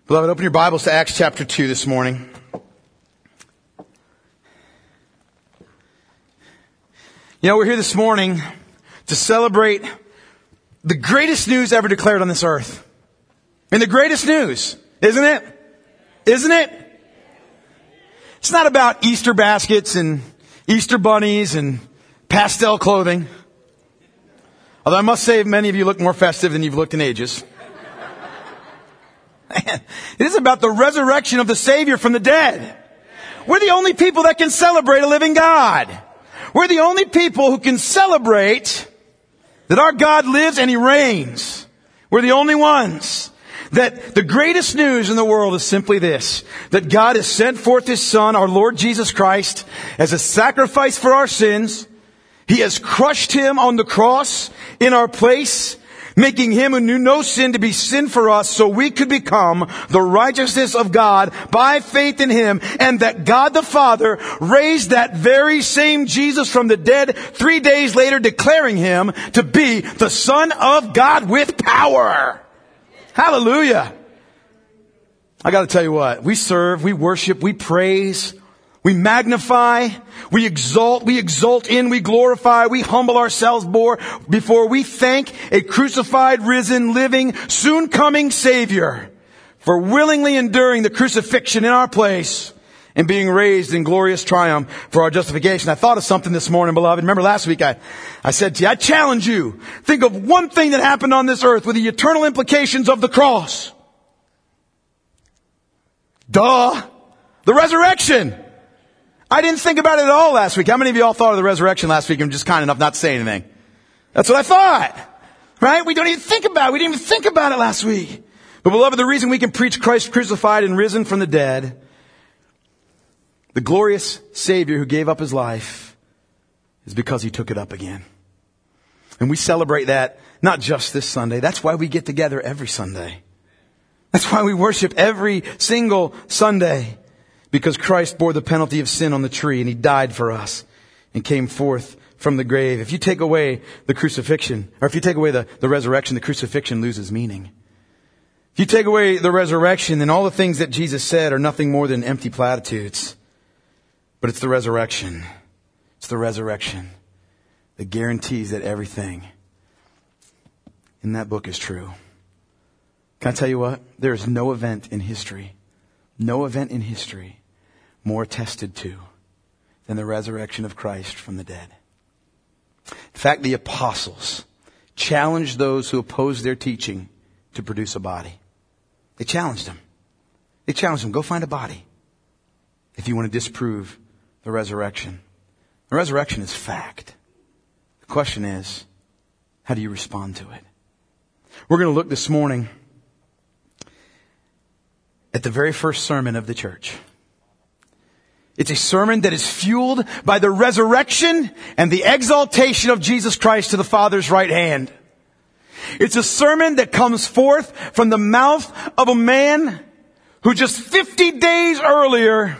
Beloved, open your Bibles to Acts chapter 2 this morning. You know, we're here this morning to celebrate the greatest news ever declared on this earth. And the greatest news, isn't it? Isn't it? It's not about Easter baskets and Easter bunnies and pastel clothing. Although I must say many of you look more festive than you've looked in ages. It is about the resurrection of the Savior from the dead. We're the only people that can celebrate a living God. We're the only people who can celebrate that our God lives and He reigns. We're the only ones. That the greatest news in the world is simply this: that God has sent forth His Son, our Lord Jesus Christ, as a sacrifice for our sins. He has crushed Him on the cross in our place, making Him who knew no sin to be sin for us, so we could become the righteousness of God by faith in Him, and that God the Father raised that very same Jesus from the dead 3 days later, declaring Him to be the Son of God with power. Hallelujah. I got to tell you what, we serve, we worship, we praise, we magnify, we exalt in, we glorify, we humble ourselves before we thank a crucified, risen, living, soon coming Savior for willingly enduring the crucifixion in our place and being raised in glorious triumph for our justification. I thought of something this morning, beloved. Remember last week I said to you, I challenge you, think of one thing that happened on this earth with the eternal implications of the cross. The resurrection. I didn't think about it at all last week. How many of you all thought of the resurrection last week and just kind enough not to say anything? That's what I thought. Right? We don't even think about it. We didn't even think about it last week. But beloved, the reason we can preach Christ crucified and risen from the dead, the glorious Savior who gave up His life, is because He took it up again. And we celebrate that not just this Sunday. That's why we get together every Sunday. That's why we worship every single Sunday. Because Christ bore the penalty of sin on the tree and He died for us and came forth from the grave. If you take away the crucifixion, or if you take away the resurrection, the crucifixion loses meaning. If you take away the resurrection, then all the things that Jesus said are nothing more than empty platitudes. But it's the resurrection. It's the resurrection that guarantees that everything in that book is true. Can I tell you what? There is no event in history more attested to than the resurrection of Christ from the dead. In fact, the apostles challenged those who opposed their teaching to produce a body. They challenged them. Go find a body if you want to disprove the resurrection. The resurrection is fact. The question is, how do you respond to it? We're going to look this morning at the very first sermon of the church. It's a sermon that is fueled by the resurrection and the exaltation of Jesus Christ to the Father's right hand. It's a sermon that comes forth from the mouth of a man who just 50 days earlier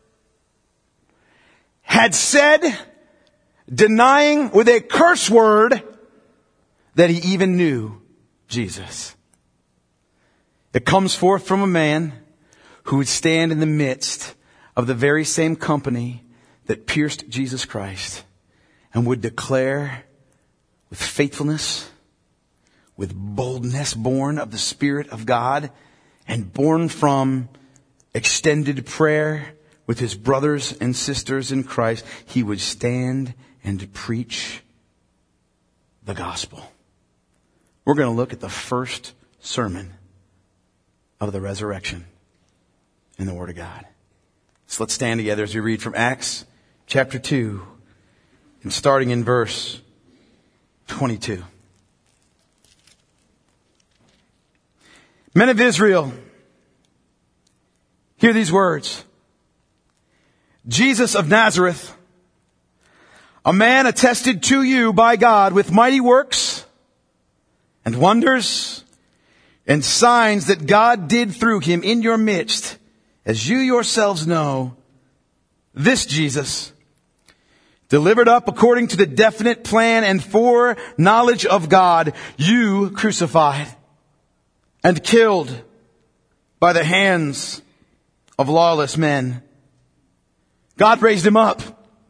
had said, denying with a curse word, that he even knew Jesus. It comes forth from a man who would stand in the midst of the very same company that pierced Jesus Christ and would declare with faithfulness, with boldness, born of the Spirit of God and born from extended prayer with his brothers and sisters in Christ, he would stand and preach the gospel. We're going to look at the first sermon of the resurrection in the Word of God. So let's stand together as we read from Acts chapter 2 and starting in verse 22. Men of Israel, hear these words. Jesus of Nazareth, a man attested to you by God with mighty works and wonders and signs that God did through him in your midst, as you yourselves know, this Jesus, delivered up according to the definite plan and foreknowledge of God, you crucified and killed by the hands of lawless men. God raised him up,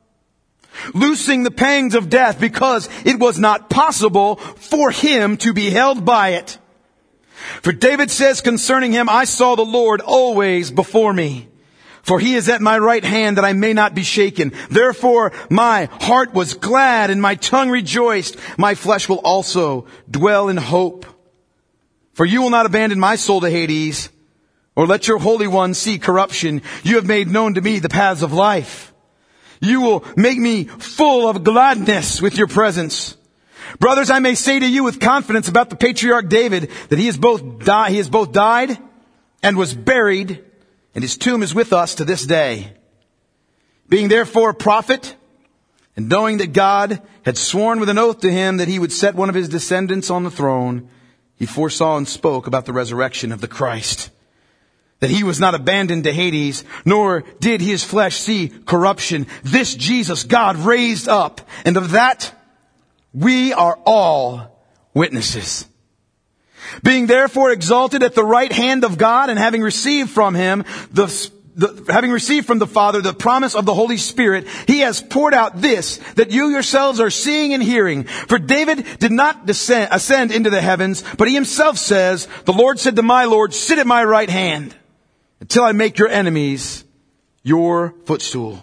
loosing the pangs of death, because it was not possible for him to be held by it. For David says concerning him, I saw the Lord always before me, for he is at my right hand that I may not be shaken. Therefore my heart was glad and my tongue rejoiced. My flesh will also dwell in hope. For you will not abandon my soul to Hades, or let your Holy One see corruption. You have made known to me the paths of life. You will make me full of gladness with your presence. Brothers, I may say to you with confidence about the patriarch David that he has both died and was buried, and his tomb is with us to this day. Being therefore a prophet, and knowing that God had sworn with an oath to him that he would set one of his descendants on the throne, he foresaw and spoke about the resurrection of the Christ, that he was not abandoned to Hades, nor did his flesh see corruption. This Jesus God raised up, and of that we are all witnesses. Being therefore exalted at the right hand of God, and having received from him having received from the Father the promise of the Holy Spirit, he has poured out this, that you yourselves are seeing and hearing. For David did not ascend into the heavens, but he himself says, the Lord said to my Lord, sit at my right hand, until I make your enemies your footstool.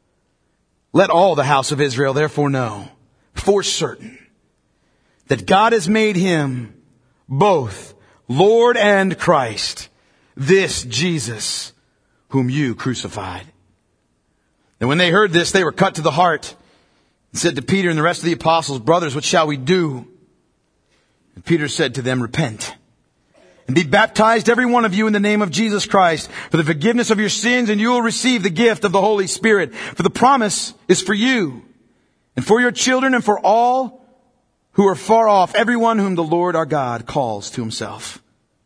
Let all the house of Israel therefore know for certain that God has made him both Lord and Christ, this Jesus whom you crucified. And when they heard this, they were cut to the heart and said to Peter and the rest of the apostles, brothers, what shall we do? And Peter said to them, repent and be baptized every one of you in the name of Jesus Christ for the forgiveness of your sins, and you will receive the gift of the Holy Spirit. For the promise is for you and for your children and for all who are far off, everyone whom the Lord our God calls to himself.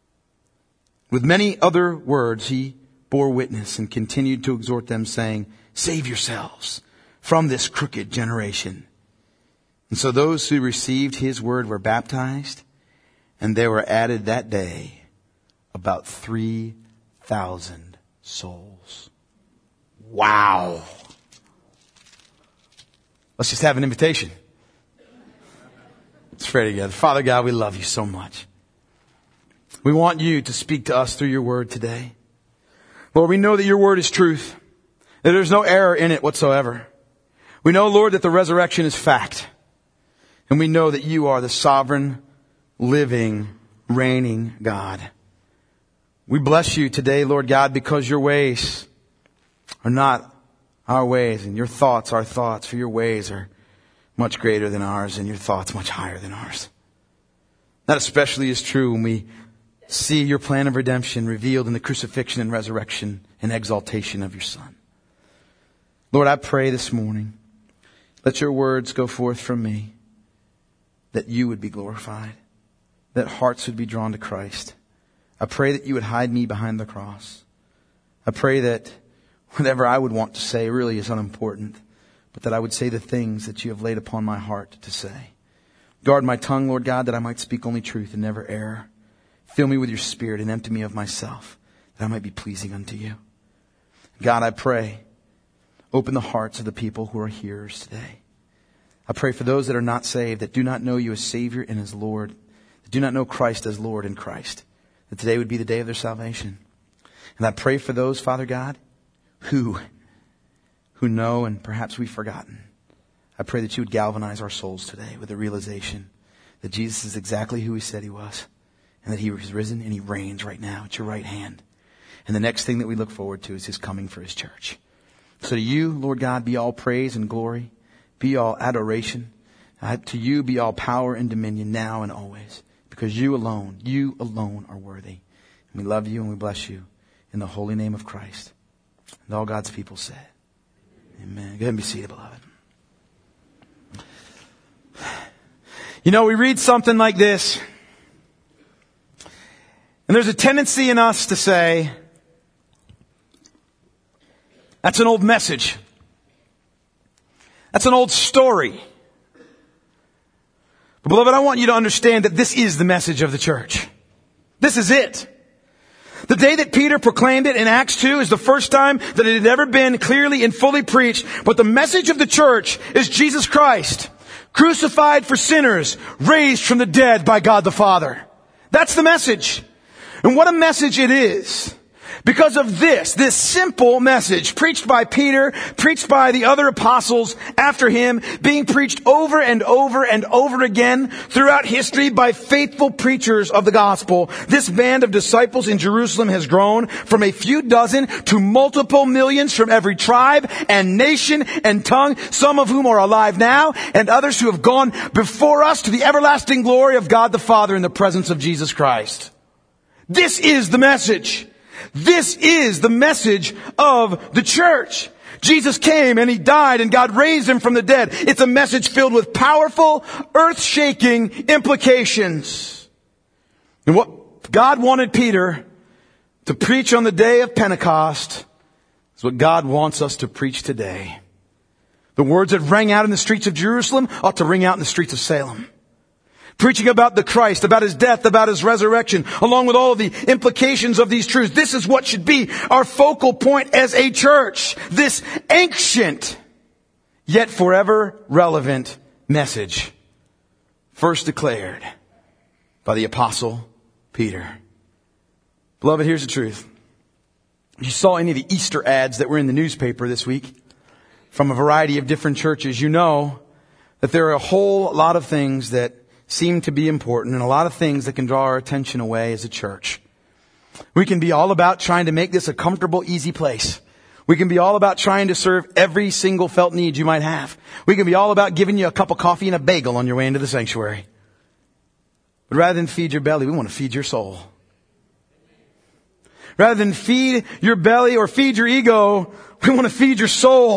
With many other words he bore witness and continued to exhort them, saying, save yourselves from this crooked generation. And so those who received his word were baptized, and there were added that day about 3,000 souls. Wow. Let's just have an invitation. Let's pray together. Father God, we love you so much. We want you to speak to us through your word today. Lord, we know that your word is truth, that there's no error in it whatsoever. We know, Lord, that the resurrection is fact. And we know that you are the sovereign, living, reigning God. We bless you today, Lord God, because your ways are not our ways, and your thoughts our thoughts, for your ways are much greater than ours, and your thoughts much higher than ours. That especially is true when we see your plan of redemption revealed in the crucifixion and resurrection and exaltation of your Son. Lord, I pray this morning, let your words go forth from me, that you would be glorified, that hearts would be drawn to Christ. I pray that you would hide me behind the cross. I pray that whatever I would want to say really is unimportant, but that I would say the things that you have laid upon my heart to say. Guard my tongue, Lord God, that I might speak only truth and never error. Fill me with your Spirit and empty me of myself, that I might be pleasing unto you. God, I pray, open the hearts of the people who are hearers today. I pray for those that are not saved, that do not know you as Savior and as Lord, that do not know Christ as Lord in Christ, that today would be the day of their salvation. And I pray for those, Father God, who know and perhaps we've forgotten. I pray that you would galvanize our souls today with the realization that Jesus is exactly who he said he was, and that he is risen and he reigns right now at your right hand. And the next thing that we look forward to is his coming for his church. So to you, Lord God, be all praise and glory, be all adoration. To you be all power and dominion now and always, because you alone are worthy. And we love you and we bless you in the holy name of Christ. And all God's people said, amen. Go ahead and be seated, beloved. You know, we read something like this, and there's a tendency in us to say, that's an old message. That's an old story. But beloved, I want you to understand that this is the message of the church. This is it. The day that Peter proclaimed it in Acts 2 is the first time that it had ever been clearly and fully preached. But the message of the church is Jesus Christ, crucified for sinners, raised from the dead by God the Father. That's the message. And what a message it is. Because of this simple message preached by Peter, preached by the other apostles after him, being preached over and over and over again throughout history by faithful preachers of the gospel, this band of disciples in Jerusalem has grown from a few dozen to multiple millions from every tribe and nation and tongue, some of whom are alive now, and others who have gone before us to the everlasting glory of God the Father in the presence of Jesus Christ. This is the message. This is the message of the church. Jesus came and He died and God raised Him from the dead. It's a message filled with powerful, earth-shaking implications. And what God wanted Peter to preach on the day of Pentecost is what God wants us to preach today. The words that rang out in the streets of Jerusalem ought to ring out in the streets of Salem. Preaching about the Christ, about His death, about His resurrection, along with all of the implications of these truths. This is what should be our focal point as a church. This ancient, yet forever relevant message. First declared by the Apostle Peter. Beloved, here's the truth. If you saw any of the Easter ads that were in the newspaper this week from a variety of different churches, you know that there are a whole lot of things that seem to be important and a lot of things that can draw our attention away as a church. We can be all about trying to make this a comfortable, easy place. We can be all about trying to serve every single felt need you might have. We can be all about giving you a cup of coffee and a bagel on your way into the sanctuary. But rather than feed your belly, we want to feed your soul. Rather than feed your belly or feed your ego, we want to feed your soul.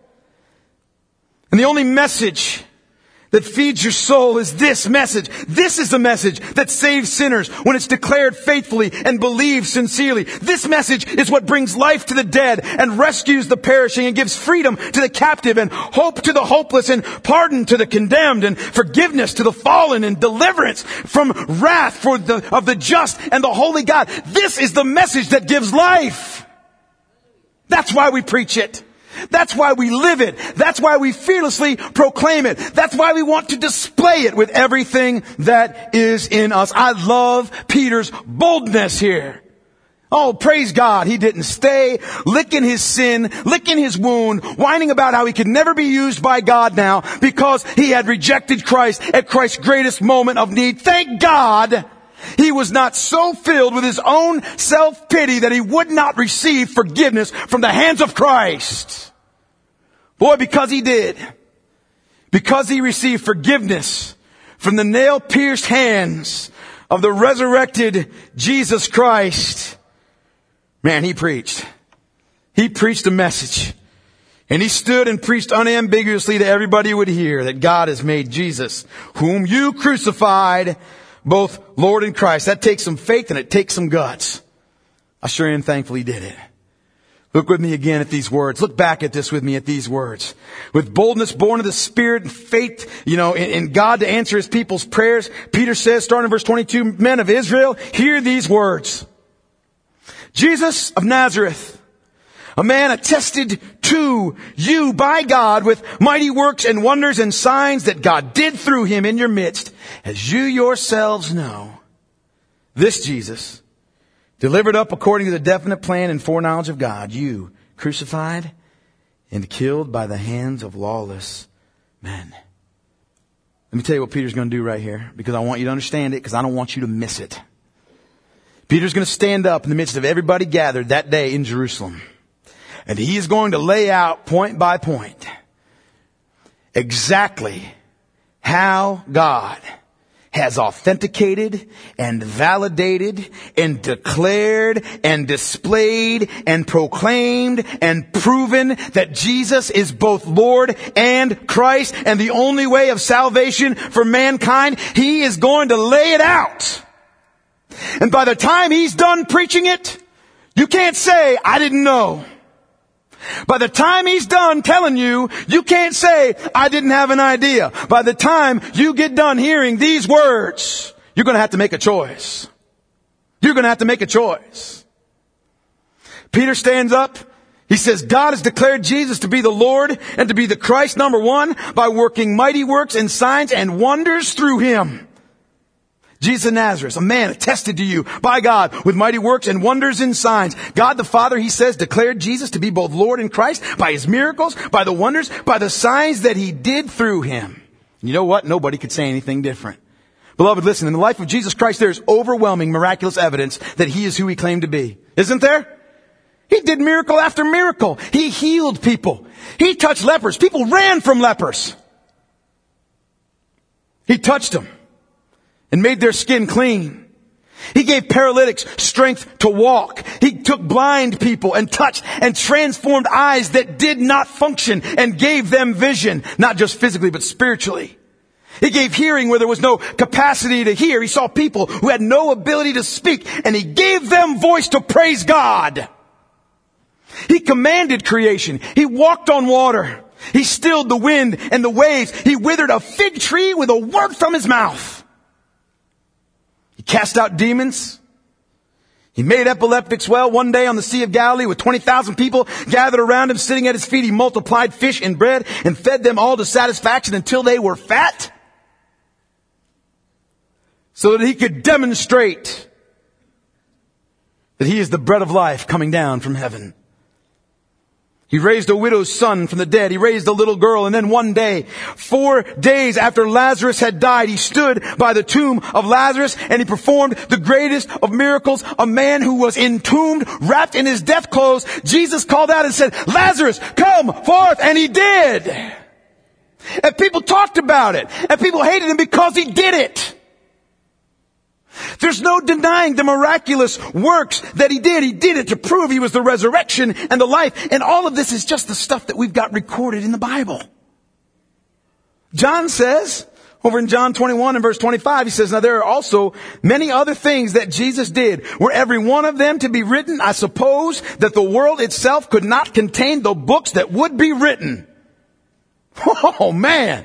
And the only message that feeds your soul is this message. This is the message that saves sinners when it's declared faithfully and believed sincerely. This message is what brings life to the dead and rescues the perishing and gives freedom to the captive and hope to the hopeless and pardon to the condemned and forgiveness to the fallen and deliverance from wrath of the just and the holy God. This is the message that gives life. That's why we preach it. That's why we live it. That's why we fearlessly proclaim it. That's why we want to display it with everything that is in us. I love Peter's boldness here. Oh, praise God. He didn't stay licking his sin, licking his wound, whining about how he could never be used by God now because he had rejected Christ at Christ's greatest moment of need. Thank God he was not so filled with his own self-pity that he would not receive forgiveness from the hands of Christ. Boy, because he did. Because he received forgiveness from the nail-pierced hands of the resurrected Jesus Christ. Man, he preached. He preached a message. And he stood and preached unambiguously to everybody who would hear that God has made Jesus, whom you crucified, both Lord and Christ. That takes some faith and it takes some guts. I sure am thankful he did it. Look with me again at these words. Look back at this with me at these words. With boldness born of the Spirit and faith, in God to answer His people's prayers, Peter says, starting in verse 22, men of Israel, hear these words. Jesus of Nazareth, a man attested to you by God with mighty works and wonders and signs that God did through Him in your midst, as you yourselves know. This Jesus, delivered up according to the definite plan and foreknowledge of God, you crucified and killed by the hands of lawless men. Let me tell you what Peter's going to do right here, because I want you to understand it, because I don't want you to miss it. Peter's going to stand up in the midst of everybody gathered that day in Jerusalem. And he is going to lay out point by point exactly how God has authenticated and validated and declared and displayed and proclaimed and proven that Jesus is both Lord and Christ and the only way of salvation for mankind. He is going to lay it out. And by the time he's done preaching it, you can't say, I didn't know. By the time he's done telling you, you can't say, I didn't have an idea. By the time you get done hearing these words, you're going to have to make a choice. You're going to have to make a choice. Peter stands up. He says, God has declared Jesus to be the Lord and to be the Christ, number one, by working mighty works and signs and wonders through him. Jesus of Nazareth, a man attested to you by God with mighty works and wonders and signs. God the Father, he says, declared Jesus to be both Lord and Christ by his miracles, by the wonders, by the signs that he did through him. You know what? Nobody could say anything different. Beloved, listen, in the life of Jesus Christ, there is overwhelming miraculous evidence that he is who he claimed to be. Isn't there? He did miracle after miracle. He healed people. He touched lepers. People ran from lepers. He touched them and made their skin clean. He gave paralytics strength to walk. He took blind people and touched and transformed eyes that did not function and gave them vision, not just physically, but spiritually. He gave hearing where there was no capacity to hear. He saw people who had no ability to speak, and he gave them voice to praise God. He commanded creation. He walked on water. He stilled the wind and the waves. He withered a fig tree with a word from his mouth. He cast out demons. He made epileptics well. One day on the Sea of Galilee with 20,000 people gathered around him, sitting at his feet, he multiplied fish and bread and fed them all to satisfaction until they were fat, so that he could demonstrate that he is the bread of life coming down from heaven. He raised a widow's son from the dead. He raised a little girl. And then one day, 4 days after Lazarus had died, he stood by the tomb of Lazarus and he performed the greatest of miracles. A man who was entombed, wrapped in his death clothes, Jesus called out and said, Lazarus, come forth. And he did. And people talked about it. And people hated him because he did it. There's no denying the miraculous works that he did. He did it to prove he was the resurrection and the life. And all of this is just the stuff that we've got recorded in the Bible. John says, over in John 21 and verse 25, he says, now there are also many other things that Jesus did. Were every one of them to be written, I suppose that the world itself could not contain the books that would be written. Oh, man.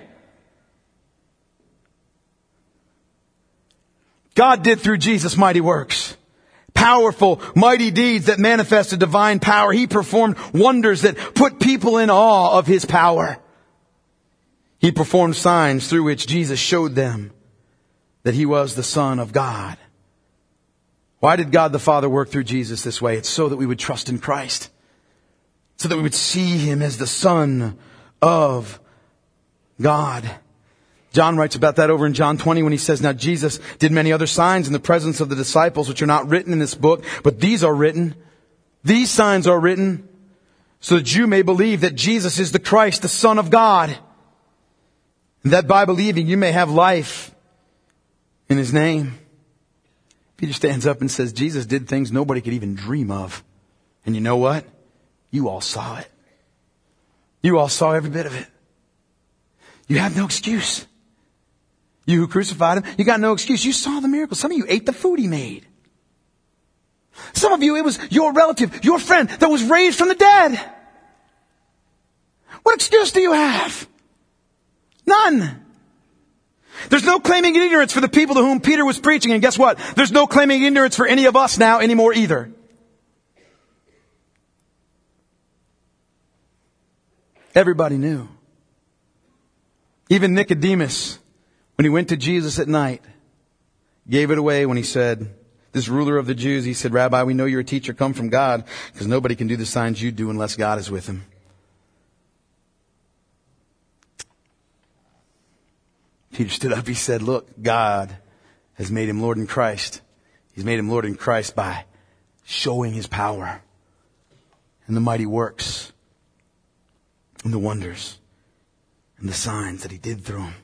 God did through Jesus mighty works. Powerful, mighty deeds that manifested divine power. He performed wonders that put people in awe of his power. He performed signs through which Jesus showed them that he was the Son of God. Why did God the Father work through Jesus this way? It's so that we would trust in Christ. So that we would see him as the Son of God. John writes about that over in John 20 when he says, now Jesus did many other signs in the presence of the disciples which are not written in this book, but these are written. These signs are written so that you may believe that Jesus is the Christ, the Son of God. And that by believing you may have life in his name. Peter stands up and says, Jesus did things nobody could even dream of. And you know what? You all saw it. You all saw every bit of it. You have no excuse. You who crucified him, you got no excuse. You saw the miracles. Some of you ate the food he made. Some of you, it was your relative, your friend that was raised from the dead. What excuse do you have? None. There's no claiming ignorance for the people to whom Peter was preaching. And guess what? There's no claiming ignorance for any of us now anymore either. Everybody knew. Even Nicodemus, when he went to Jesus at night, gave it away when he said, this ruler of the Jews, he said, Rabbi, we know you're a teacher come from God, because nobody can do the signs you do unless God is with him. Peter stood up, he said, look, God has made him Lord in Christ. He's made him Lord in Christ by showing his power and the mighty works and the wonders and the signs that he did through him.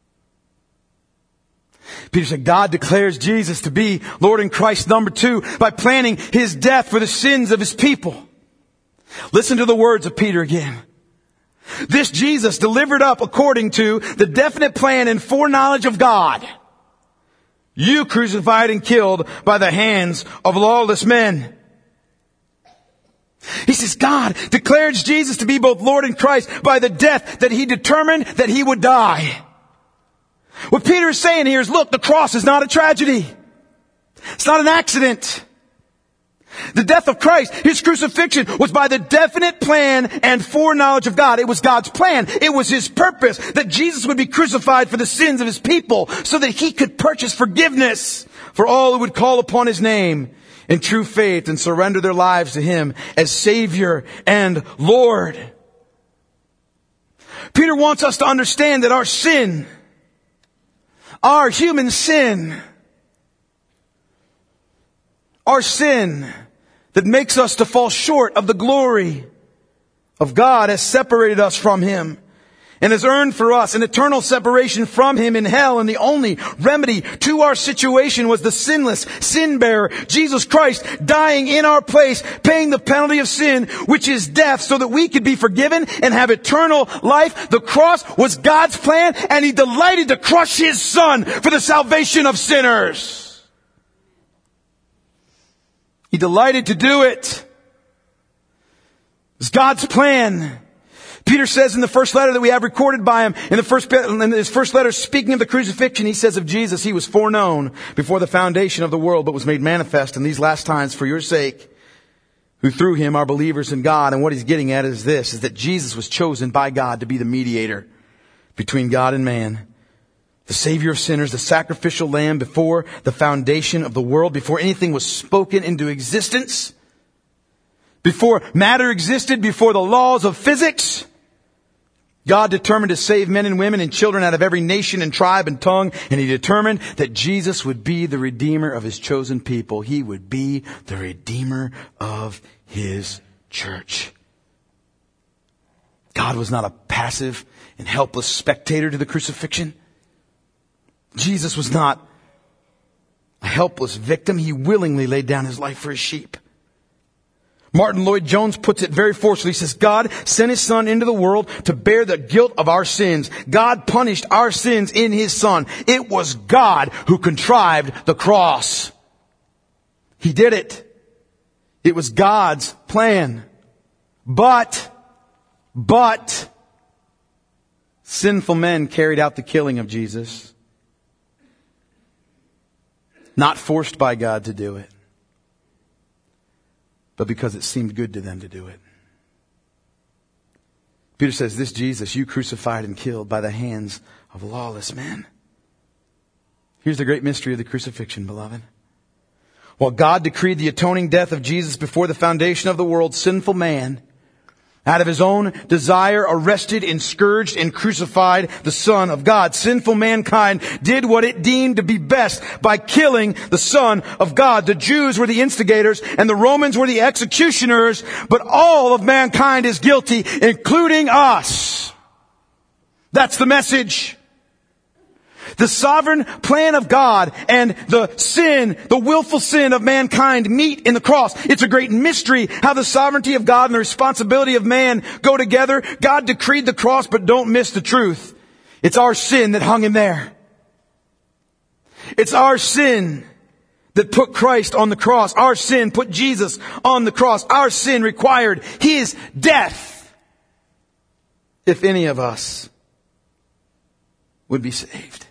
Peter said, God declares Jesus to be Lord in Christ, number 2, by planning his death for the sins of his people. Listen to the words of Peter again. This Jesus delivered up according to the definite plan and foreknowledge of God. You crucified and killed by the hands of lawless men. He says God declares Jesus to be both Lord and Christ by the death that he determined that he would die. What Peter is saying here is, look, the cross is not a tragedy. It's not an accident. The death of Christ, His crucifixion, was by the definite plan and foreknowledge of God. It was God's plan. It was His purpose that Jesus would be crucified for the sins of His people so that He could purchase forgiveness for all who would call upon His name in true faith and surrender their lives to Him as Savior and Lord. Peter wants us to understand that our sin, our human sin, our sin that makes us to fall short of the glory of God has separated us from Him and has earned for us an eternal separation from Him in hell. And the only remedy to our situation was the sinless sin bearer, Jesus Christ, dying in our place, paying the penalty of sin, which is death, so that we could be forgiven and have eternal life. The cross was God's plan, and He delighted to crush His Son for the salvation of sinners. He delighted to do it. It's God's plan. Peter says in the first letter that we have recorded by him, in his first letter speaking of the crucifixion, he says of Jesus, He was foreknown before the foundation of the world, but was made manifest in these last times for your sake, who through Him are believers in God. And what he's getting at is this, is that Jesus was chosen by God to be the mediator between God and man, the Savior of sinners, the sacrificial lamb before the foundation of the world, before anything was spoken into existence, before matter existed, before the laws of physics. God determined to save men and women and children out of every nation and tribe and tongue, and He determined that Jesus would be the Redeemer of His chosen people. He would be the Redeemer of His church. God was not a passive and helpless spectator to the crucifixion. Jesus was not a helpless victim. He willingly laid down His life for His sheep. Martin Lloyd-Jones puts it very forcefully. He says, God sent His Son into the world to bear the guilt of our sins. God punished our sins in His Son. It was God who contrived the cross. He did it. It was God's plan. But sinful men carried out the killing of Jesus. Not forced by God to do it, but because it seemed good to them to do it. Peter says, this Jesus you crucified and killed by the hands of lawless men. Here's the great mystery of the crucifixion, beloved. While God decreed the atoning death of Jesus before the foundation of the world, sinful man, out of his own desire, arrested and scourged and crucified the Son of God. Sinful mankind did what it deemed to be best by killing the Son of God. The Jews were the instigators and the Romans were the executioners, but all of mankind is guilty, including us. That's the message. The sovereign plan of God and the willful sin of mankind meet in the cross. It's a great mystery how the sovereignty of God and the responsibility of man go together. God decreed the cross, but don't miss the truth. It's our sin that hung Him there. It's our sin that put Christ on the cross. Our sin put Jesus on the cross. Our sin required His death if any of us would be saved.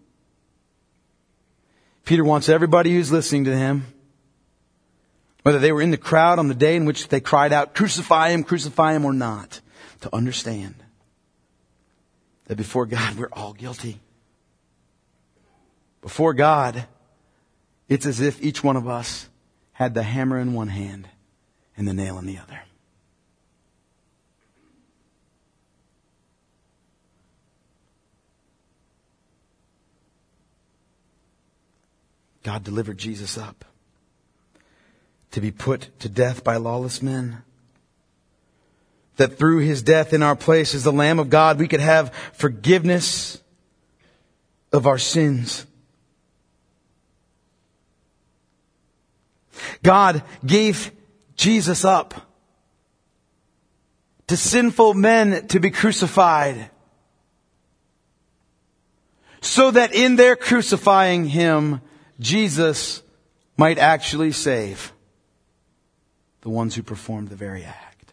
Peter wants everybody who's listening to him, whether they were in the crowd on the day in which they cried out, crucify him or not, to understand that before God, we're all guilty. Before God, it's as if each one of us had the hammer in one hand and the nail in the other. God delivered Jesus up to be put to death by lawless men. That through His death in our place as the Lamb of God, we could have forgiveness of our sins. God gave Jesus up to sinful men to be crucified, so that in their crucifying Him, Jesus might actually save the ones who performed the very act.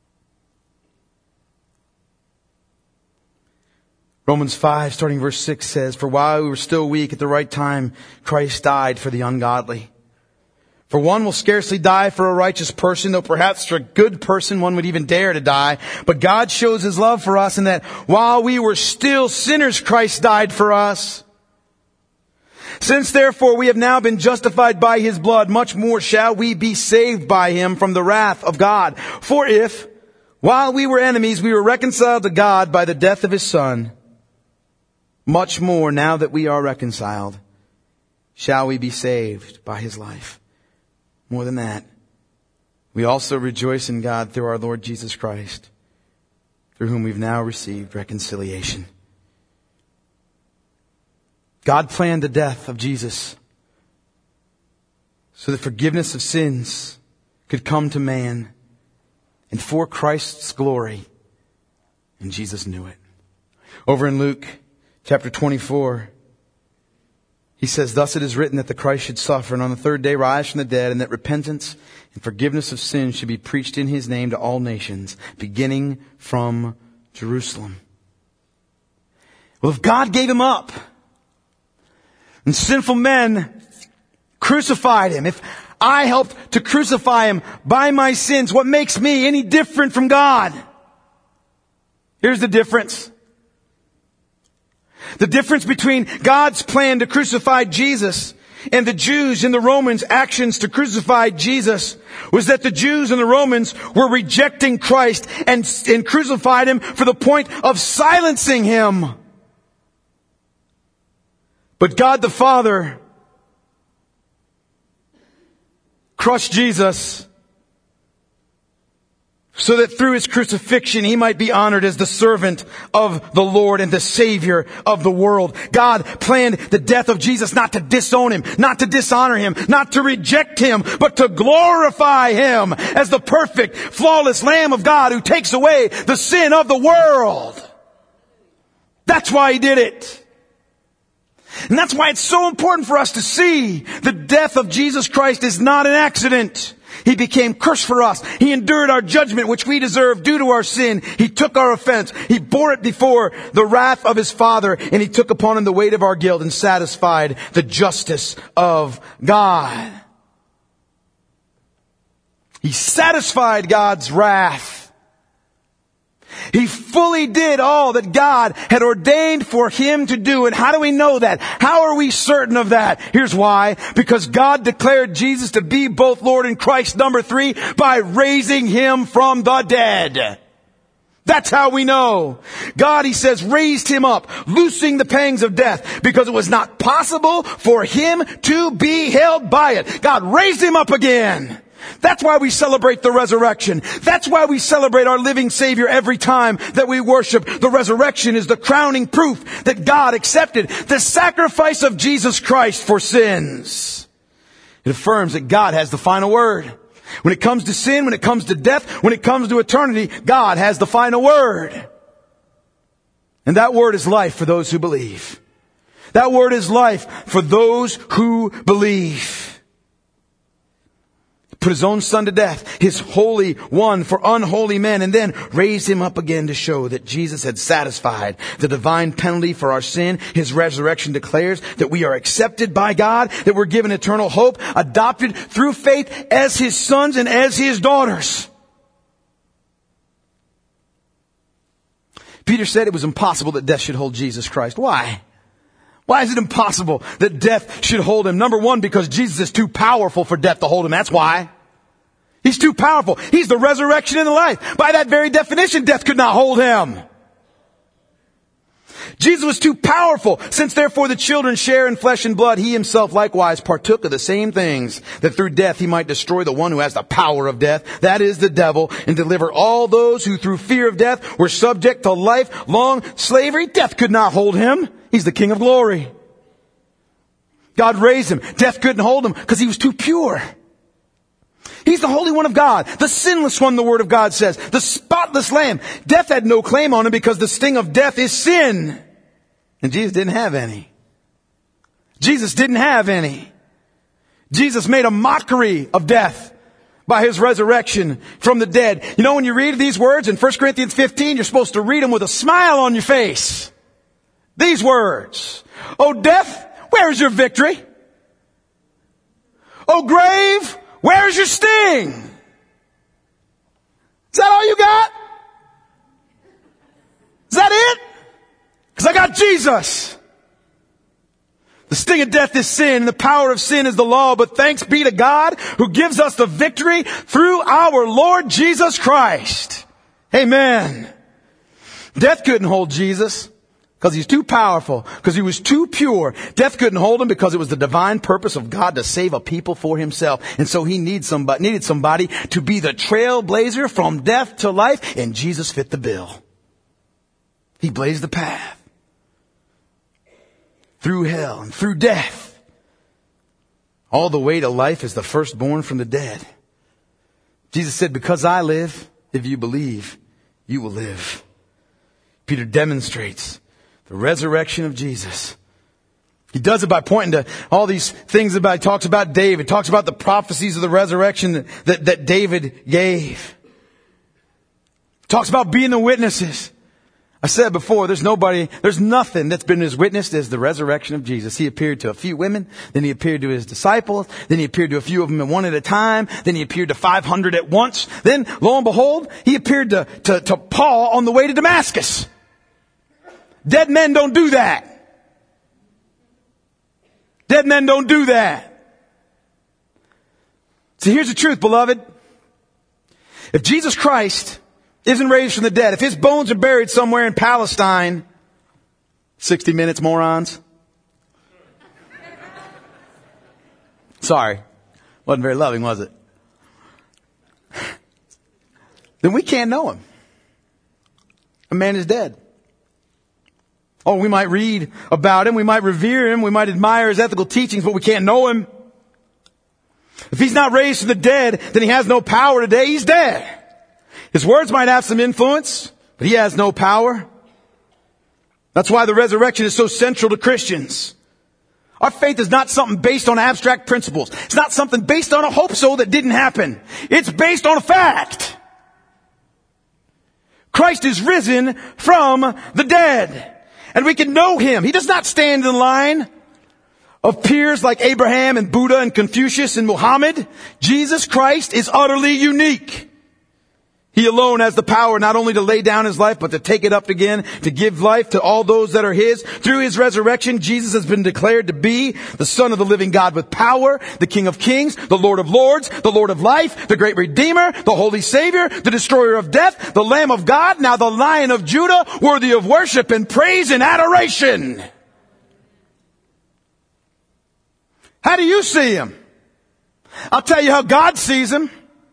Romans 5, starting verse 6 says, for while we were still weak, at the right time, Christ died for the ungodly. For one will scarcely die for a righteous person, though perhaps for a good person one would even dare to die. But God shows His love for us in that while we were still sinners, Christ died for us. Since therefore we have now been justified by His blood, much more shall we be saved by Him from the wrath of God. For if, while we were enemies, we were reconciled to God by the death of His Son, much more, now that we are reconciled, shall we be saved by His life. More than that, we also rejoice in God through our Lord Jesus Christ, through whom we've now received reconciliation. God planned the death of Jesus so that forgiveness of sins could come to man and for Christ's glory. And Jesus knew it. Over in Luke chapter 24, He says, thus it is written that the Christ should suffer and on the third day rise from the dead, and that repentance and forgiveness of sins should be preached in His name to all nations, beginning from Jerusalem. Well, if God gave Him up and sinful men crucified Him, if I helped to crucify Him by my sins, what makes me any different from God? Here's the difference. The difference between God's plan to crucify Jesus and the Jews and the Romans' actions to crucify Jesus was that the Jews and the Romans were rejecting Christ and crucified Him for the point of silencing Him. But God the Father crushed Jesus so that through His crucifixion He might be honored as the servant of the Lord and the Savior of the world. God planned the death of Jesus not to disown Him, not to dishonor Him, not to reject Him, but to glorify Him as the perfect, flawless Lamb of God who takes away the sin of the world. That's why He did it. And that's why it's so important for us to see the death of Jesus Christ is not an accident. He became cursed for us. He endured our judgment, which we deserve due to our sin. He took our offense. He bore it before the wrath of His Father, and He took upon Him the weight of our guilt and satisfied the justice of God. He satisfied God's wrath. He fully did all that God had ordained for Him to do. And how do we know that? How are we certain of that? Here's why. Because God declared Jesus to be both Lord and Christ, number 3, by raising Him from the dead. That's how we know. God, He says, raised Him up, loosing the pangs of death, because it was not possible for Him to be held by it. God raised Him up again. That's why we celebrate the resurrection. That's why we celebrate our living Savior every time that we worship. The resurrection is the crowning proof that God accepted the sacrifice of Jesus Christ for sins. It affirms that God has the final word. When it comes to sin, when it comes to death, when it comes to eternity, God has the final word. And that word is life for those who believe. That word is life for those who believe. Put His own Son to death, His Holy One for unholy men, and then raised Him up again to show that Jesus had satisfied the divine penalty for our sin. His resurrection declares that we are accepted by God, that we're given eternal hope, adopted through faith as His sons and as His daughters. Peter said it was impossible that death should hold Jesus Christ. Why? Why is it impossible that death should hold Him? Number 1, because Jesus is too powerful for death to hold Him. That's why. He's too powerful. He's the resurrection and the life. By that very definition, death could not hold Him. Jesus was too powerful. Since therefore the children share in flesh and blood, He Himself likewise partook of the same things, that through death He might destroy the one who has the power of death, that is the devil, and deliver all those who through fear of death were subject to lifelong slavery. Death could not hold Him. He's the King of glory. God raised Him. Death couldn't hold Him because He was too pure. He's the Holy One of God, the sinless one, the Word of God says, the spotless Lamb. Death had no claim on Him because the sting of death is sin. And Jesus didn't have any. Jesus didn't have any. Jesus made a mockery of death by His resurrection from the dead. You know, when you read these words in 1 Corinthians 15, you're supposed to read them with a smile on your face. These words. "O death, where is your victory? O grave, Where's your sting? Is that all you got? Is that it? Because I got Jesus. The sting of death is sin. The power of sin is the law. But thanks be to God who gives us the victory through our Lord Jesus Christ. Amen. Death couldn't hold Jesus because he's too powerful, because he was too pure. Death couldn't hold him because it was the divine purpose of God to save a people for himself. And so he needed somebody to be the trailblazer from death to life. And Jesus fit the bill. He blazed the path through hell and through death, all the way to life as the firstborn from the dead. Jesus said, because I live, if you believe, you will live. Peter demonstrates the resurrection of Jesus. He does it by pointing to all these things about, he talks about David, talks about the prophecies of the resurrection that David gave. Talks about being the witnesses. I said before, there's nothing that's been as witnessed as the resurrection of Jesus. He appeared to a few women, then he appeared to his disciples, then he appeared to a few of them one at a time, then he appeared to 500 at once. Then, lo and behold, he appeared to Paul on the way to Damascus. Dead men don't do that. Dead men don't do that. So here's the truth, beloved. If Jesus Christ isn't raised from the dead, if his bones are buried somewhere in Palestine, 60 Minutes, morons. Sorry. Wasn't very loving, was it? Then we can't know him. A man is dead. Oh, we might read about him, we might revere him, we might admire his ethical teachings, but we can't know him. If he's not raised from the dead, then he has no power today. He's dead. His words might have some influence, but he has no power. That's why the resurrection is so central to Christians. Our faith is not something based on abstract principles. It's not something based on a hope so that didn't happen. It's based on a fact. Christ is risen from the dead. And we can know him. He does not stand in line of peers like Abraham and Buddha and Confucius and Muhammad. Jesus Christ is utterly unique. He alone has the power not only to lay down his life, but to take it up again, to give life to all those that are his. Through his resurrection, Jesus has been declared to be the Son of the living God with power, the King of kings, the Lord of lords, the Lord of life, the great Redeemer, the Holy Savior, the Destroyer of death, the Lamb of God, now the Lion of Judah, worthy of worship and praise and adoration. How do you see him? I'll tell you how God sees him.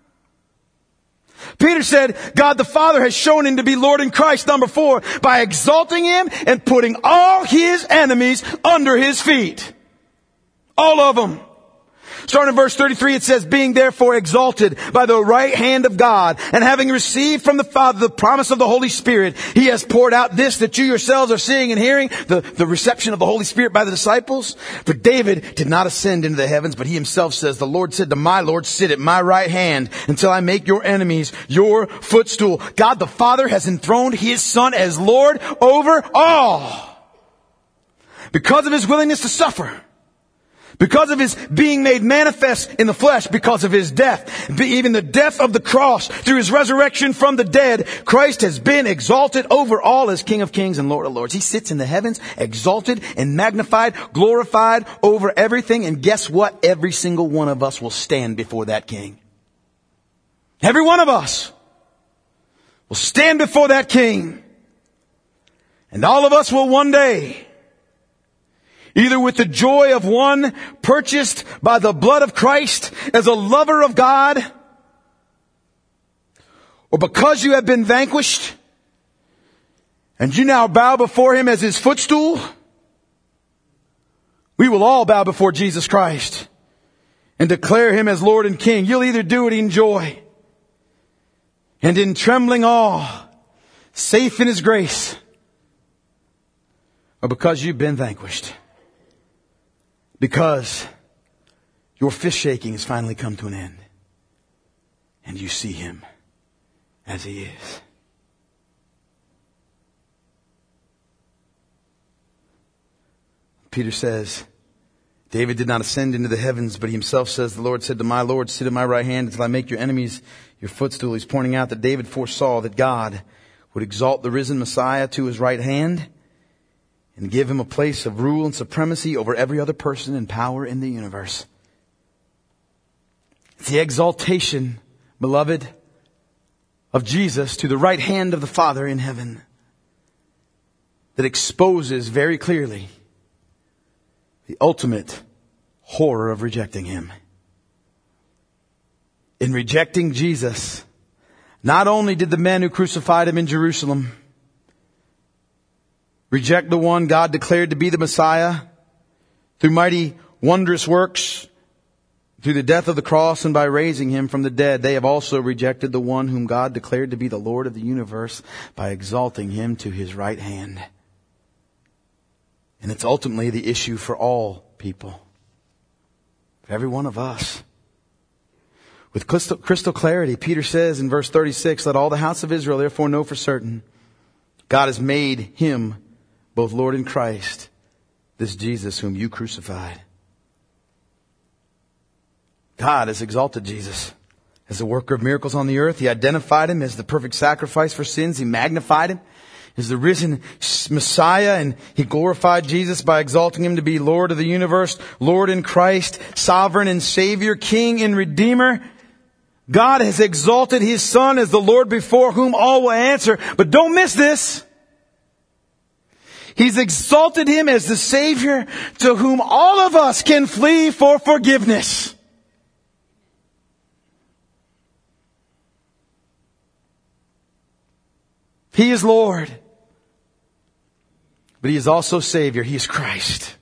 Peter said, God the Father has shown him to be Lord in Christ, number 4, by exalting him and putting all his enemies under his feet. All of them. Starting in verse 33, it says, being therefore exalted by the right hand of God, and having received from the Father the promise of the Holy Spirit, he has poured out this that you yourselves are seeing and hearing, the reception of the Holy Spirit by the disciples. For David did not ascend into the heavens, but he himself says, the Lord said to my Lord, sit at my right hand until I make your enemies your footstool. God the Father has enthroned his Son as Lord over all. Because of his willingness to suffer. Because of his being made manifest in the flesh, because of his death, even the death of the cross, through his resurrection from the dead, Christ has been exalted over all as King of kings and Lord of lords. He sits in the heavens, exalted and magnified, glorified over everything. And guess what? Every single one of us will stand before that King. Every one of us will stand before that King. And all of us will one day, either with the joy of one purchased by the blood of Christ as a lover of God, or because you have been vanquished and you now bow before him as his footstool, we will all bow before Jesus Christ and declare him as Lord and King. You'll either do it in joy and in trembling awe, safe in his grace, or because you've been vanquished. Because your fist shaking has finally come to an end. And you see him as he is. Peter says, David did not ascend into the heavens, but he himself says, the Lord said to my Lord, sit at my right hand until I make your enemies your footstool. He's pointing out that David foresaw that God would exalt the risen Messiah to his right hand and give him a place of rule and supremacy over every other person and power in the universe. It's the exaltation, beloved, of Jesus to the right hand of the Father in heaven that exposes very clearly the ultimate horror of rejecting Him. In rejecting Jesus, not only did the men who crucified Him in Jerusalem reject the one God declared to be the Messiah through mighty, wondrous works, through the death of the cross and by raising Him from the dead, they have also rejected the one whom God declared to be the Lord of the universe by exalting Him to His right hand. And it's ultimately the issue for all people. For every one of us. With crystal clarity, Peter says in verse 36, let all the house of Israel therefore know for certain, God has made Him both Lord and Christ, this Jesus whom you crucified. God has exalted Jesus as a worker of miracles on the earth. He identified Him as the perfect sacrifice for sins. He magnified Him as the risen Messiah, and He glorified Jesus by exalting Him to be Lord of the universe, Lord in Christ, sovereign and Savior, King and Redeemer. God has exalted His Son as the Lord before whom all will answer. But don't miss this. He's exalted Him as the Savior to whom all of us can flee for forgiveness. He is Lord. But He is also Savior. He is Christ.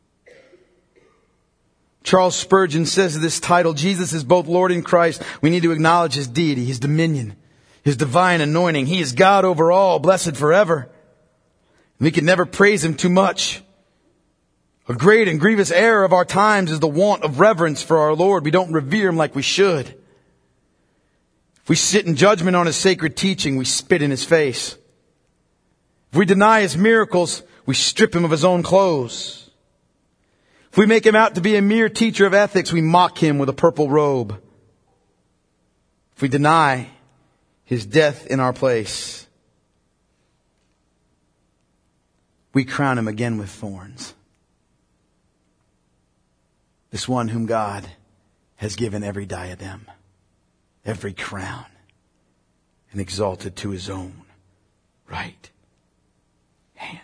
Charles Spurgeon says of this title, Jesus is both Lord and Christ. We need to acknowledge His deity, His dominion, His divine anointing. He is God over all, blessed forever. We can never praise Him too much. A great and grievous error of our times is the want of reverence for our Lord. We don't revere Him like we should. If we sit in judgment on His sacred teaching, we spit in His face. If we deny His miracles, we strip Him of His own clothes. If we make Him out to be a mere teacher of ethics, we mock Him with a purple robe. If we deny His death in our place, we crown Him again with thorns. This one whom God has given every diadem, every crown, and exalted to His own right hand.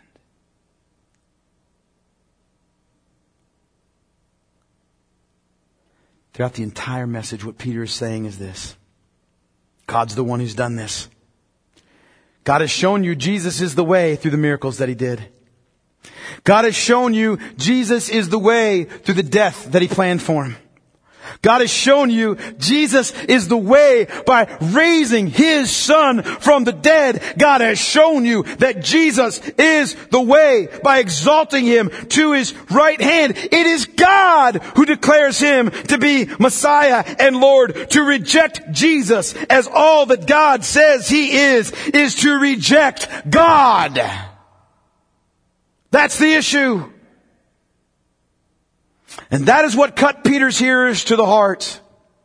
Throughout the entire message, what Peter is saying is this. God's the one who's done this. God has shown you Jesus is the way through the miracles that He did. God has shown you Jesus is the way through the death that He planned for Him. God has shown you Jesus is the way by raising His Son from the dead. God has shown you that Jesus is the way by exalting Him to His right hand. It is God who declares Him to be Messiah and Lord. To reject Jesus as all that God says He is to reject God. That's the issue. And that is what cut Peter's hearers to the heart.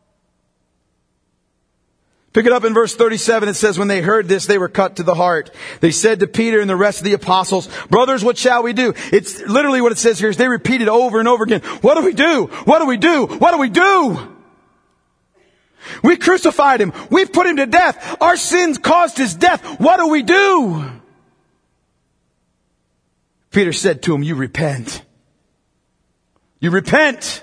Pick it up in verse 37. It says, when they heard this, they were cut to the heart. They said to Peter and the rest of the apostles, brothers, what shall we do? It's literally what it says here is they repeated over and over again. What do we do? What do we do? What do we do? We crucified Him. We've put Him to death. Our sins caused His death. What do we do? Peter said to him, you repent. You repent.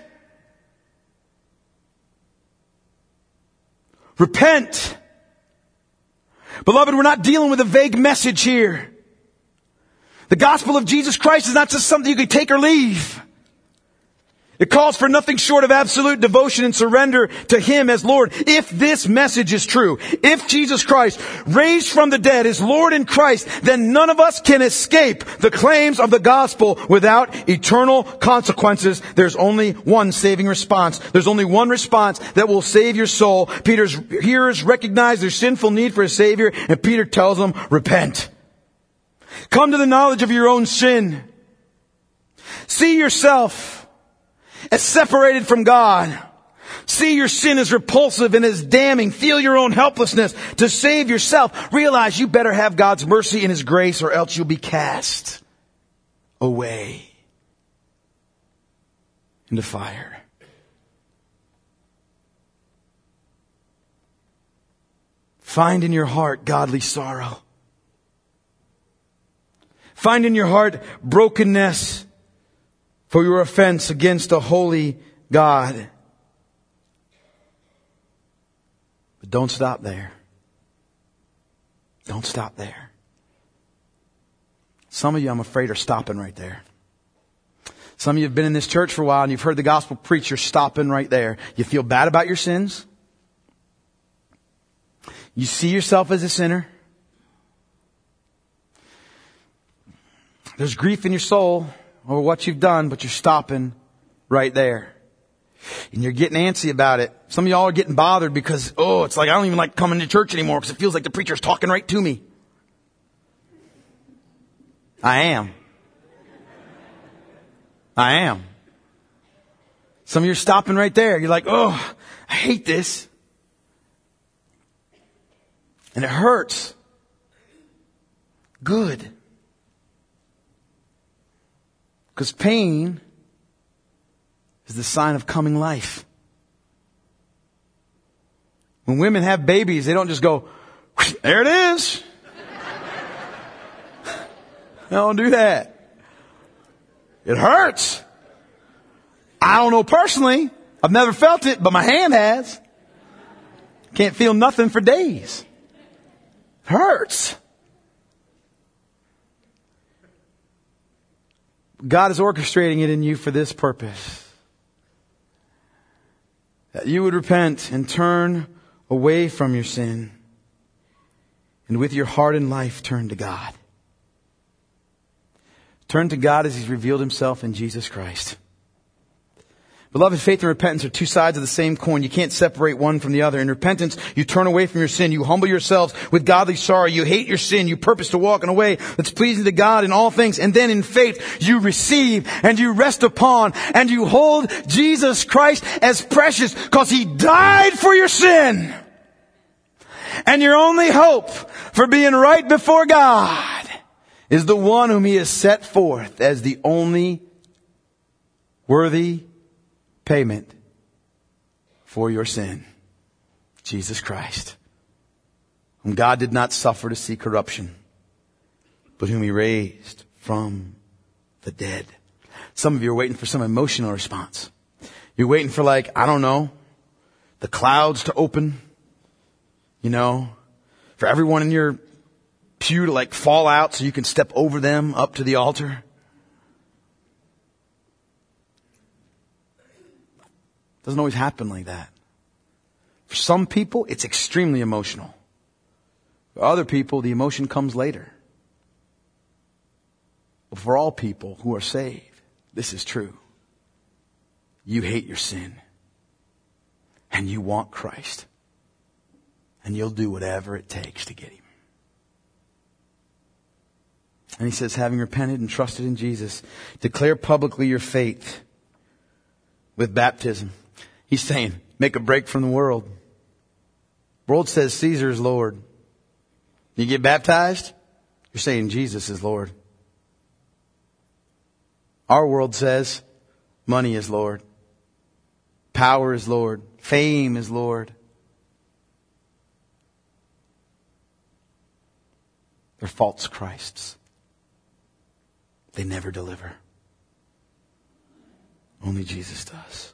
Repent. Beloved, we're not dealing with a vague message here. The gospel of Jesus Christ is not just something you can take or leave. It calls for nothing short of absolute devotion and surrender to Him as Lord. If this message is true, if Jesus Christ raised from the dead is Lord in Christ, then none of us can escape the claims of the gospel without eternal consequences. There's only one saving response. There's only one response that will save your soul. Peter's hearers recognize their sinful need for a Savior, and Peter tells them, repent. Come to the knowledge of your own sin. See yourself as separated from God. See your sin as repulsive and as damning. Feel your own helplessness to save yourself. Realize you better have God's mercy and His grace, or else you'll be cast away into fire. Find in your heart godly sorrow. Find in your heart brokenness for your offense against a holy God. But don't stop there. Don't stop there. Some of you, I'm afraid, are stopping right there. Some of you have been in this church for a while and you've heard the gospel preached. You're stopping right there. You feel bad about your sins. You see yourself as a sinner. There's grief in your soul over what you've done, but you're stopping right there. And you're getting antsy about it. Some of y'all are getting bothered because, it's like I don't even like coming to church anymore because it feels like the preacher's talking right to me. I am. Some of you are stopping right there. You're like, I hate this. And it hurts. Good. Because pain is the sign of coming life. When women have babies, they don't just go, there it is. They don't do that. It hurts. I don't know personally. I've never felt it, but my hand has. Can't feel nothing for days. It hurts. God is orchestrating it in you for this purpose. That you would repent and turn away from your sin. And with your heart and life, turn to God. Turn to God as He's revealed Himself in Jesus Christ. Beloved, faith and repentance are two sides of the same coin. You can't separate one from the other. In repentance, you turn away from your sin. You humble yourselves with godly sorrow. You hate your sin. You purpose to walk in a way that's pleasing to God in all things. And then in faith, you receive and you rest upon and you hold Jesus Christ as precious because He died for your sin. And your only hope for being right before God is the one whom He has set forth as the only worthy payment for your sin. Jesus Christ, whom God did not suffer to see corruption, but whom He raised from the dead. Some of you are waiting for some emotional response. You're waiting for the clouds to open, for everyone in your pew to fall out so you can step over them up to the altar. Doesn't always happen like that. For some people, it's extremely emotional. For other people, the emotion comes later. But for all people who are saved, this is true. You hate your sin. And you want Christ. And you'll do whatever it takes to get Him. And He says, having repented and trusted in Jesus, declare publicly your faith with baptism. He's saying, make a break from the world. The world says Caesar is Lord. You get baptized, you're saying Jesus is Lord. Our world says money is Lord. Power is Lord. Fame is Lord. They're false Christs. They never deliver. Only Jesus does.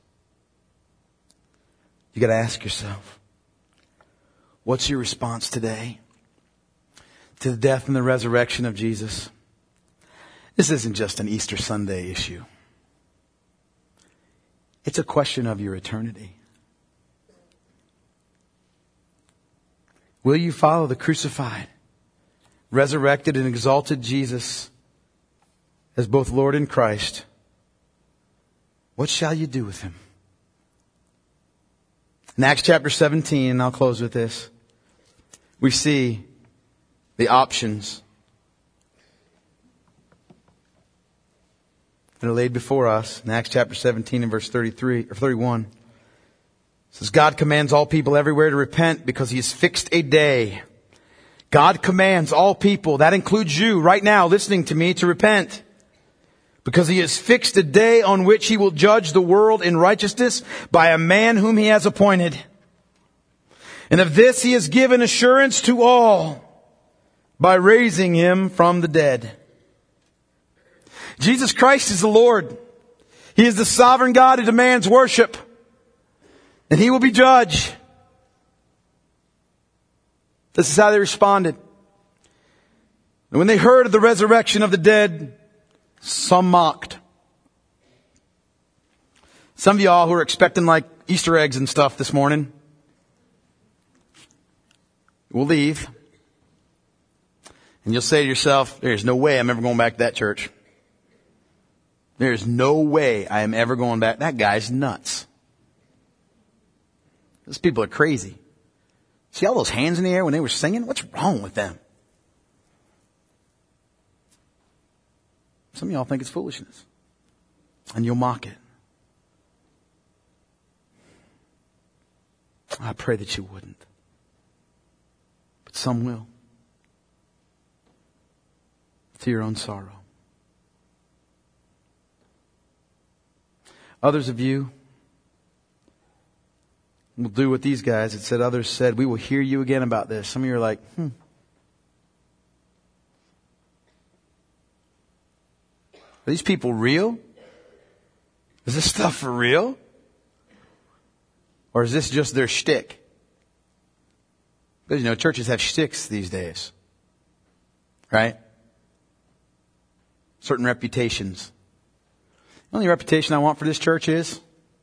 You got to ask yourself, what's your response today to the death and the resurrection of Jesus? This isn't just an Easter Sunday issue. It's a question of your eternity. Will you follow the crucified, resurrected, and exalted Jesus as both Lord and Christ? What shall you do with Him? In Acts chapter 17, and I'll close with this, we see the options that are laid before us. In Acts chapter 17 and verse 33 or 31. It says, God commands all people everywhere to repent because He has fixed a day. God commands all people, that includes you right now listening to me, to repent. Because He has fixed a day on which He will judge the world in righteousness by a man whom He has appointed. And of this He has given assurance to all by raising Him from the dead. Jesus Christ is the Lord. He is the sovereign God who demands worship. And He will be judge. This is how they responded. And when they heard of the resurrection of the dead, some mocked. Some of y'all who are expecting like Easter eggs and stuff this morning will leave. And you'll say to yourself, there's no way I'm ever going back to that church. There's no way I am ever going back. That guy's nuts. Those people are crazy. See all those hands in the air when they were singing? What's wrong with them? Some of y'all think it's foolishness. And you'll mock it. I pray that you wouldn't. But some will. To your own sorrow. Others of you will do what these guys had said. Others said, we will hear you again about this. Some of you are like, Are these people real? Is this stuff for real? Or is this just their shtick? Because, churches have shticks these days. Right? Certain reputations. The only reputation I want for this church is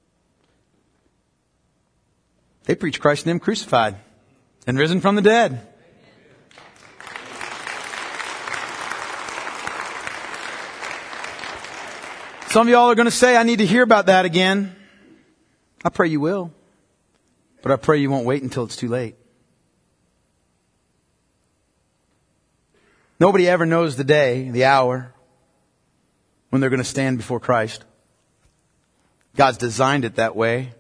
they preach Christ and Him crucified and risen from the dead. Some of y'all are going to say, I need to hear about that again. I pray you will. But I pray you won't wait until it's too late. Nobody ever knows the day, the hour, when they're going to stand before Christ. God's designed it that way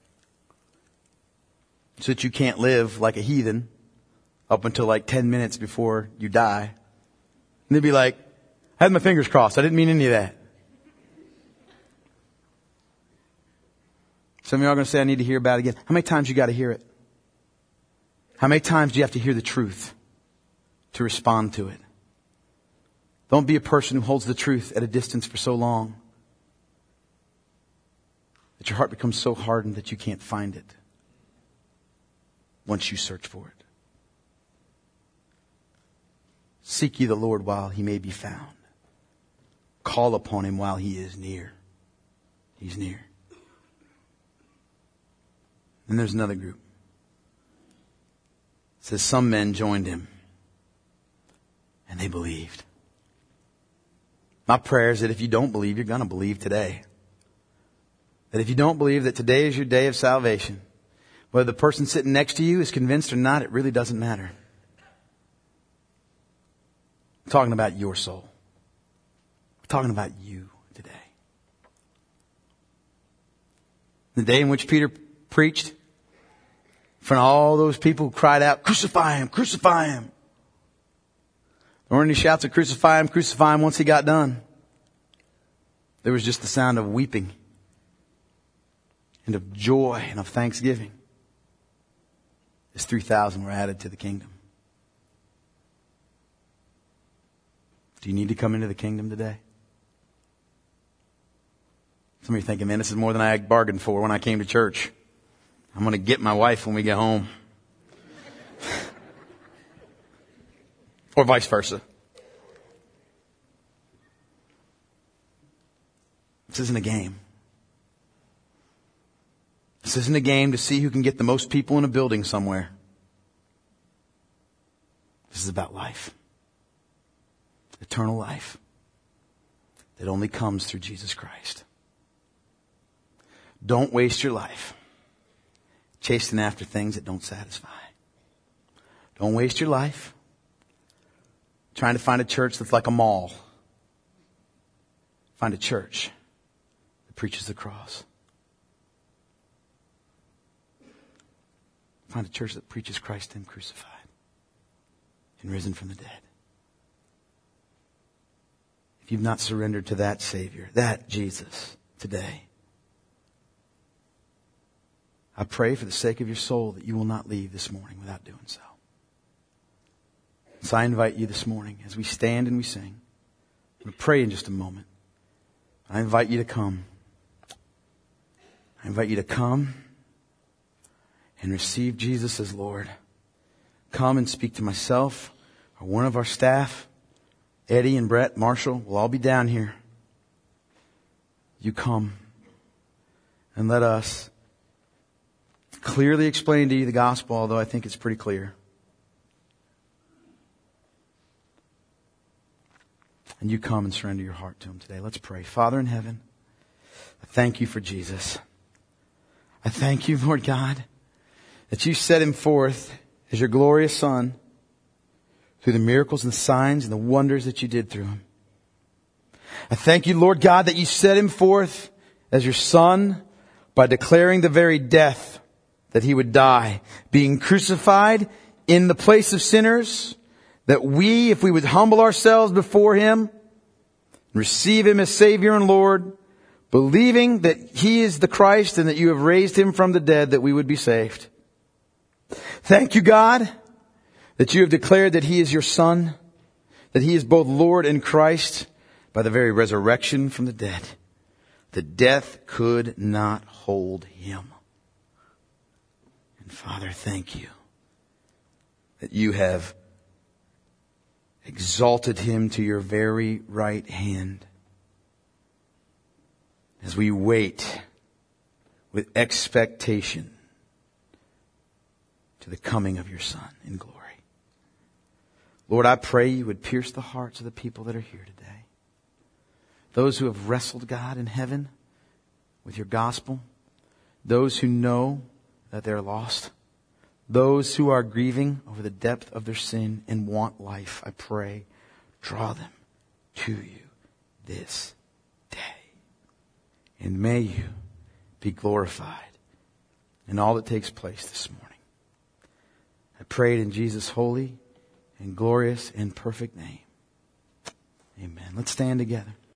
so that you can't live like a heathen up until like 10 minutes before you die. And they'd be like, I had my fingers crossed. I didn't mean any of that. Some of y'all are going to say, I need to hear about it again. How many times you got to hear it? How many times do you have to hear the truth to respond to it? Don't be a person who holds the truth at a distance for so long that your heart becomes so hardened that you can't find it once you search for it. Seek ye the Lord while He may be found. Call upon Him while He is near. He's near. And there's another group. It says some men joined Him and they believed. My prayer is that if you don't believe, you're going to believe today. That if you don't believe that today is your day of salvation, whether the person sitting next to you is convinced or not, it really doesn't matter. I'm talking about your soul. I'm talking about you today. The day in which Peter preached, in front of all those people who cried out, crucify Him, crucify Him. There weren't any shouts of crucify Him once He got done. There was just the sound of weeping and of joy and of thanksgiving as 3,000 were added to the kingdom. Do you need to come into the kingdom today? Some of you are thinking, man, this is more than I bargained for when I came to church. I'm going to get my wife when we get home. Or vice versa. This isn't a game. This isn't a game to see who can get the most people in a building somewhere. This is about life. Eternal life that only comes through Jesus Christ. Don't waste your life chasing after things that don't satisfy. Don't waste your life trying to find a church that's like a mall, Find a church that preaches the cross. Find a church that preaches Christ Him crucified and risen from the dead. If you've not surrendered to that Savior, that Jesus today, I pray for the sake of your soul that you will not leave this morning without doing so. So I invite you this morning as we stand and we sing. I'm going to pray in just a moment. I invite you to come. I invite you to come and receive Jesus as Lord. Come and speak to myself or one of our staff. Eddie and Brett, Marshall, will all be down here. You come and let us clearly explain to you the gospel, although I think it's pretty clear. And you come and surrender your heart to Him today. Let's pray. Father in heaven, I thank you for Jesus. I thank you, Lord God, that you set Him forth as your glorious Son through the miracles and the signs and the wonders that you did through Him. I thank you, Lord God, that you set Him forth as your Son by declaring the very death that He would die, being crucified in the place of sinners, that we, if we would humble ourselves before Him, receive Him as Savior and Lord, believing that He is the Christ and that you have raised Him from the dead, that we would be saved. Thank you, God, that you have declared that He is your Son, that He is both Lord and Christ by the very resurrection from the dead. That death could not hold Him. And Father, thank you that you have exalted Him to your very right hand as we wait with expectation to the coming of your Son in glory. Lord, I pray you would pierce the hearts of the people that are here today. Those who have wrestled, God, in heaven with your gospel. Those who know that they're lost. Those who are grieving over the depth of their sin and want life. I pray, draw them to you this day. And may you be glorified in all that takes place this morning. I pray it in Jesus' holy and glorious and perfect name. Amen. Let's stand together.